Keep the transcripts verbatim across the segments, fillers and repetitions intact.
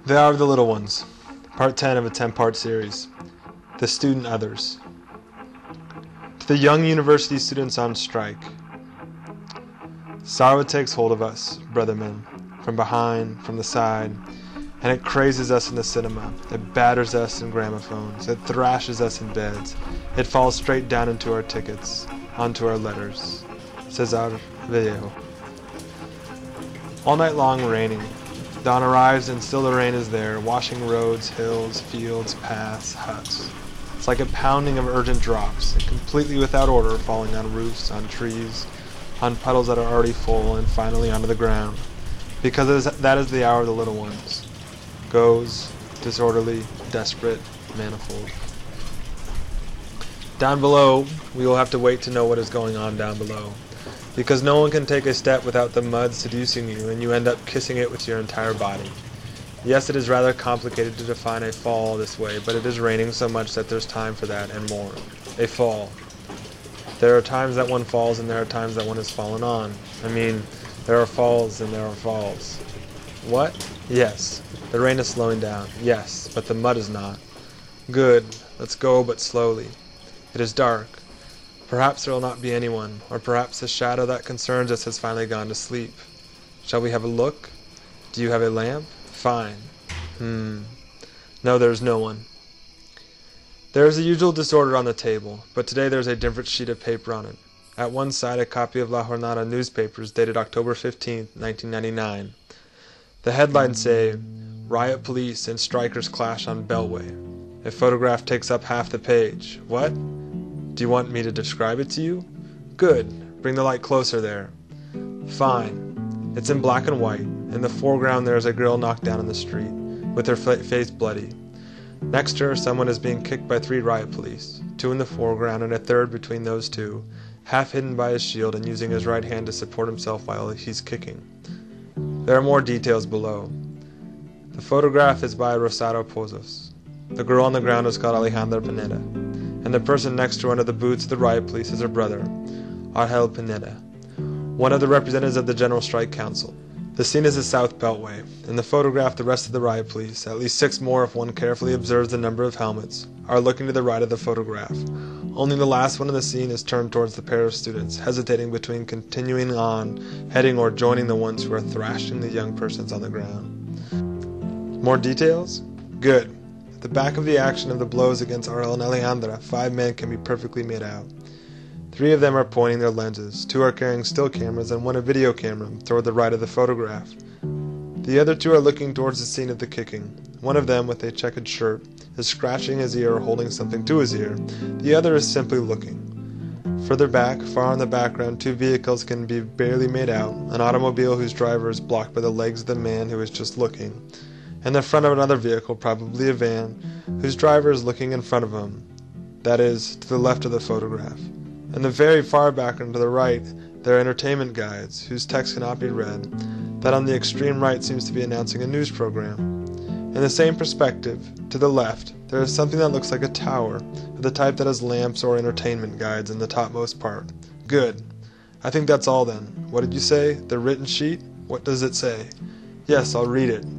They Are the Little Ones, Part ten of a ten-part series. The Student Others. To the young university students on strike. Sorrow takes hold of us, brethren, from behind, from the side, and it crazes us in the cinema. It batters us in gramophones. It thrashes us in beds. It falls straight down into our tickets, onto our letters. Cesar Vallejo. All night long raining. Dawn arrives and still the rain is there, washing roads, hills, fields, paths, huts. It's like a pounding of urgent drops, and completely without order, falling on roofs, on trees, on puddles that are already full, and finally onto the ground. Because it is, that is the hour of the little ones. Goes, disorderly, desperate, manifold. Down below, we will have to wait to know what is going on down below. Because no one can take a step without the mud seducing you, and you end up kissing it with your entire body. Yes, it is rather complicated to define a fall this way, but it is raining so much that there's time for that and more. A fall. There are times that one falls and there are times that one has fallen on. I mean, there are falls and there are falls. What? Yes. The rain is slowing down. Yes, but the mud is not. Good. Let's go, but slowly. It is dark. Perhaps there will not be anyone, or perhaps the shadow that concerns us has finally gone to sleep. Shall we have a look? Do you have a lamp? Fine. Hmm. No, there is no one. There is the usual disorder on the table, but today there is a different sheet of paper on it. At one side a copy of La Jornada newspapers dated October fifteenth, nineteen ninety-nine. The headlines say, Riot Police and Strikers Clash on Beltway. A photograph takes up half the page. What? Do you want me to describe it to you? Good. Bring the light closer there. Fine. It's in black and white. In the foreground there is a girl knocked down in the street, with her face bloody. Next to her someone is being kicked by three riot police, two in the foreground and a third between those two, half hidden by his shield and using his right hand to support himself while he's kicking. There are more details below. The photograph is by Rosario Pozos. The girl on the ground is called Alejandra Pineda, and the person next to her under the boots of the riot police is her brother, Argel Pineda, one of the representatives of the General Strike Council. The scene is the South Beltway. In the photograph, the rest of the riot police, at least six more if one carefully observes the number of helmets, are looking to the right of the photograph. Only the last one in the scene is turned towards the pair of students, hesitating between continuing on, heading or joining the ones who are thrashing the young persons on the ground. More details? Good. At the back of the action of the blows against Argel and Alejandra, five men can be perfectly made out. Three of them are pointing their lenses, two are carrying still cameras, and one a video camera toward the right of the photograph. The other two are looking towards the scene of the kicking. One of them, with a checkered shirt, is scratching his ear or holding something to his ear. The other is simply looking. Further back, far in the background, two vehicles can be barely made out, an automobile whose driver is blocked by the legs of the man who is just looking, and the front of another vehicle, probably a van, whose driver is looking in front of him, that is, to the left of the photograph. In the very far background to the right, there are entertainment guides, whose text cannot be read. That on the extreme right seems to be announcing a news program. In the same perspective, to the left, there is something that looks like a tower, of the type that has lamps or entertainment guides in the topmost part. Good. I think that's all then. What did you say? The written sheet? What does it say? Yes, I'll read it.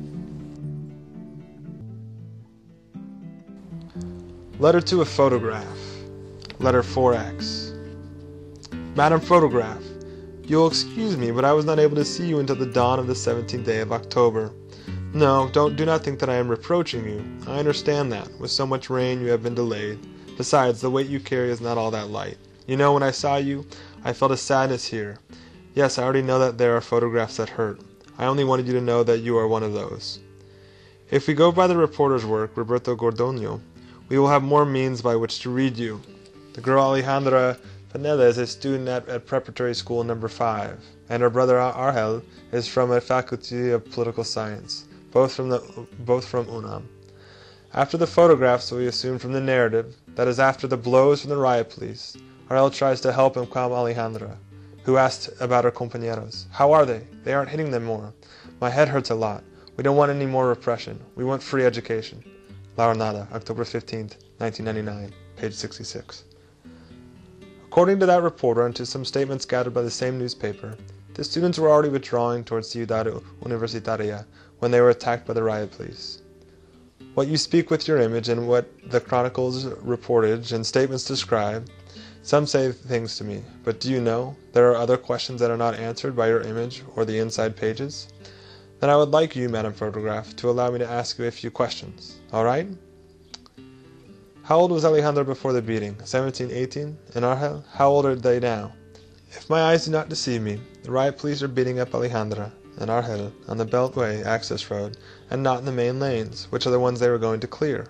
Letter to a photograph. Letter four X. Madam Photograph, you will excuse me, but I was not able to see you until the dawn of the seventeenth day of October. No, don't do not think that I am reproaching you. I understand that. With so much rain you have been delayed. Besides, the weight you carry is not all that light. You know, when I saw you, I felt a sadness here. Yes, I already know that there are photographs that hurt. I only wanted you to know that you are one of those. If we go by the reporter's work, Roberto Gordonio, we will have more means by which to read you. The girl Alejandra Pineda is a student at, at preparatory school number five, and her brother Argel is from a faculty of political science, both from the both from UNAM. After the photographs, we assume from the narrative, that is after the blows from the riot police, Argel tries to help him calm Alejandra, who asked about her compañeros. How are they? They aren't hitting them more. My head hurts a lot. We don't want any more repression. We want free education. La Jornada, October fifteenth, nineteen ninety-nine, page sixty-six. According to that reporter and to some statements gathered by the same newspaper, the students were already withdrawing towards Ciudad Universitaria when they were attacked by the riot police. What you speak with your image and what the chronicles reportage and statements describe, some say things to me, but do you know there are other questions that are not answered by your image or the inside pages? Then I would like you, Madam Photograph, to allow me to ask you a few questions, all right? How old was Alejandra before the beating? seventeen, eighteen? In Argel? How old are they now? If my eyes do not deceive me, the riot police are beating up Alejandra in Argel on the Beltway access road and not in the main lanes, which are the ones they were going to clear.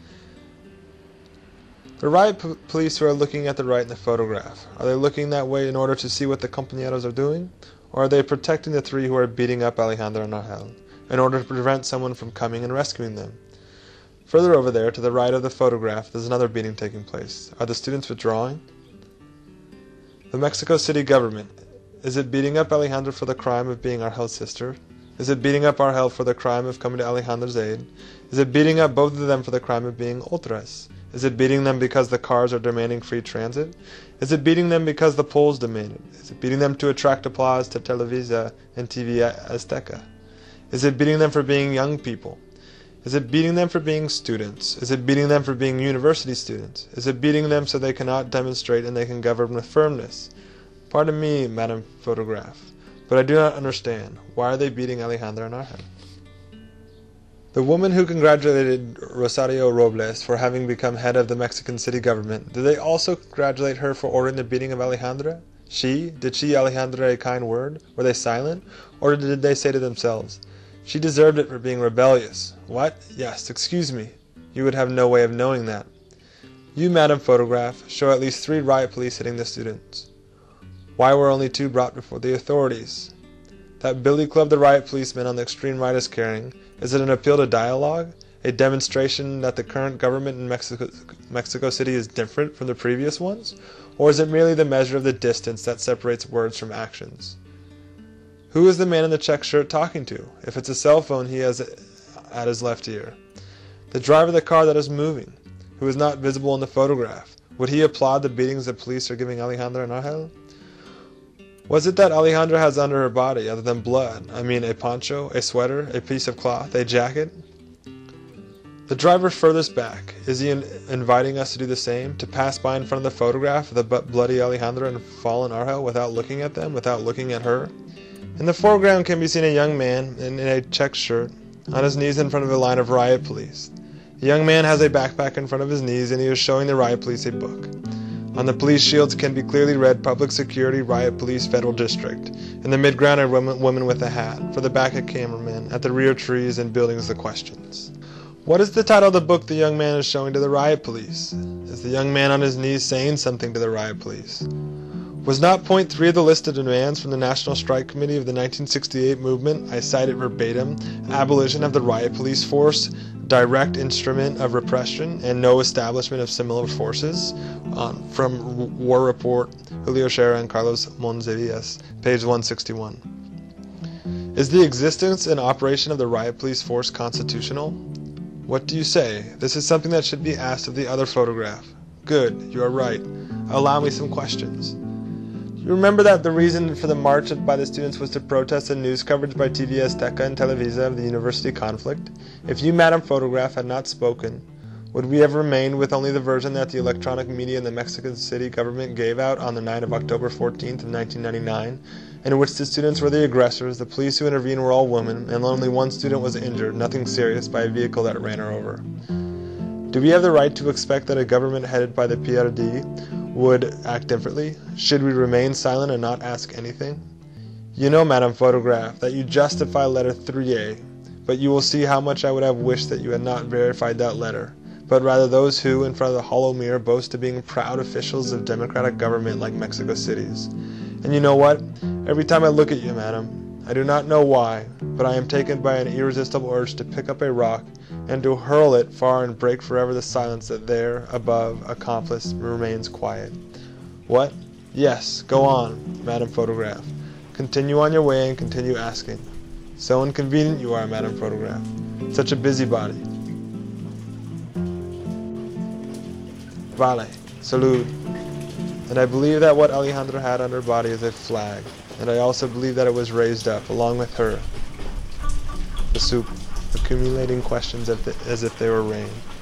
The riot p police who are looking at the right in the photograph, are they looking that way in order to see what the compañeros are doing? Or are they protecting the three who are beating up Alejandra in Argel in order to prevent someone from coming and rescuing them? Further over there, to the right of the photograph, there's another beating taking place. Are the students withdrawing? The Mexico City government, is it beating up Alejandra for the crime of being Argel's sister? Is it beating up Argel for the crime of coming to Alejandra's aid? Is it beating up both of them for the crime of being ultras? Is it beating them because the cars are demanding free transit? Is it beating them because the polls demand it? Is it beating them to attract applause to Televisa and T V Azteca? Is it beating them for being young people? Is it beating them for being students? Is it beating them for being university students? Is it beating them so they cannot demonstrate and they can govern with firmness? Pardon me, Madam Photograph, but I do not understand. Why are they beating Alejandra and Argel? The woman who congratulated Rosario Robles for having become head of the Mexican city government, did they also congratulate her for ordering the beating of Alejandra? She? Did she Alejandra a kind word? Were they silent? Or did they say to themselves, she deserved it for being rebellious? What? Yes, excuse me. You would have no way of knowing that. You, Madam Photograph, show at least three riot police hitting the students. Why were only two brought before the authorities? That billy club the riot policemen on the extreme right is carrying, is it an appeal to dialogue? A demonstration that the current government in Mexico, Mexico City is different from the previous ones? Or is it merely the measure of the distance that separates words from actions? Who is the man in the check shirt talking to, if it's a cell phone he has at his left ear? The driver of the car that is moving, who is not visible in the photograph, would he applaud the beatings the police are giving Alejandra and Argel? Was it that Alejandra has under her body, other than blood, I mean a poncho, a sweater, a piece of cloth, a jacket? The driver furthest back, is he in inviting us to do the same, to pass by in front of the photograph of the bloody Alejandra and fallen Argel without looking at them, without looking at her? In the foreground can be seen a young man in, in a check shirt, on his knees in front of a line of riot police. The young man has a backpack in front of his knees and he is showing the riot police a book. On the police shields can be clearly read Public Security Riot Police Federal District. In the midground a woman, woman with a hat. For the back a cameraman. At the rear trees and buildings the questions. What is the title of the book the young man is showing to the riot police? Is the young man on his knees saying something to the riot police? Was not point three of the list of demands from the National Strike Committee of the nineteen sixty-eight movement, I cite it verbatim, abolition of the riot police force, direct instrument of repression, and no establishment of similar forces? Um, from War Report, Julio Scherer and Carlos Monsivias, page one sixty-one. Is the existence and operation of the riot police force constitutional? What do you say? This is something that should be asked of the other photograph. Good, you are right. Allow me some questions. You remember that the reason for the march by the students was to protest the news coverage by T V Azteca and Televisa of the university conflict? If you, Madam Photograph, had not spoken, would we have remained with only the version that the electronic media and the Mexican City government gave out on the night of October fourteenth of nineteen ninety-nine, in which the students were the aggressors, the police who intervened were all women, and only one student was injured, nothing serious, by a vehicle that ran her over? Do we have the right to expect that a government headed by the P R D would act differently? Should we remain silent and not ask anything? You know, Madam Photograph, that you justify letter three A, but you will see how much I would have wished that you had not verified that letter, but rather those who, in front of the hollow mirror, boast of being proud officials of democratic government like Mexico City's. And you know what? Every time I look at you, Madam, I do not know why, but I am taken by an irresistible urge to pick up a rock and to hurl it far and break forever the silence that there, above, accomplice, remains quiet. What? Yes, go on, Madam Photograph. Continue on your way and continue asking. So inconvenient you are, Madam Photograph. Such a busybody. Vale, salud. And I believe that what Alejandra had on her body is a flag, and I also believe that it was raised up, along with her. The soup, accumulating questions as if they were rain.